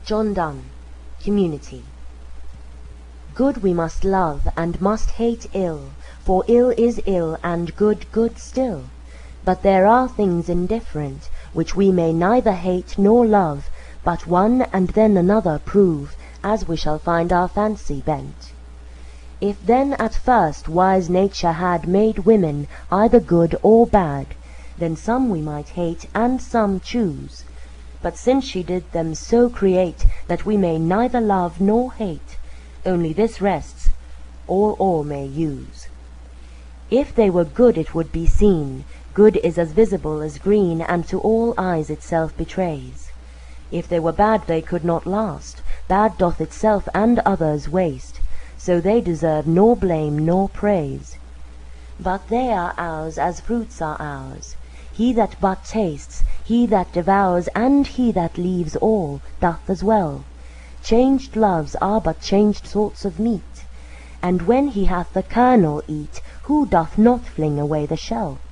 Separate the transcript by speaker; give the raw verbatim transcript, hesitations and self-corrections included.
Speaker 1: John Donne, Community. Good we must love, and must hate ill, for ill is ill, and good good still. But there are things indifferent, which we may neither hate nor love, but one and then another prove, as we shall find our fancy bent. If then at first wise nature had made women either good or bad, then some we might hate and some choose. But since she did them so create, that we may neither love nor hate, only this rests, all all may use. If they were good it would be seen, good is as visible as green, and to all eyes itself betrays. If they were bad they could not last, bad doth itself and others waste, so they deserve nor blame nor praise. But they are ours as fruits are ours, he that but tastes, he that devours, and he that leaves all, doth as well. Changed loves are but changed sorts of meat, and when he hath the kernel eat, who doth not fling away the shell?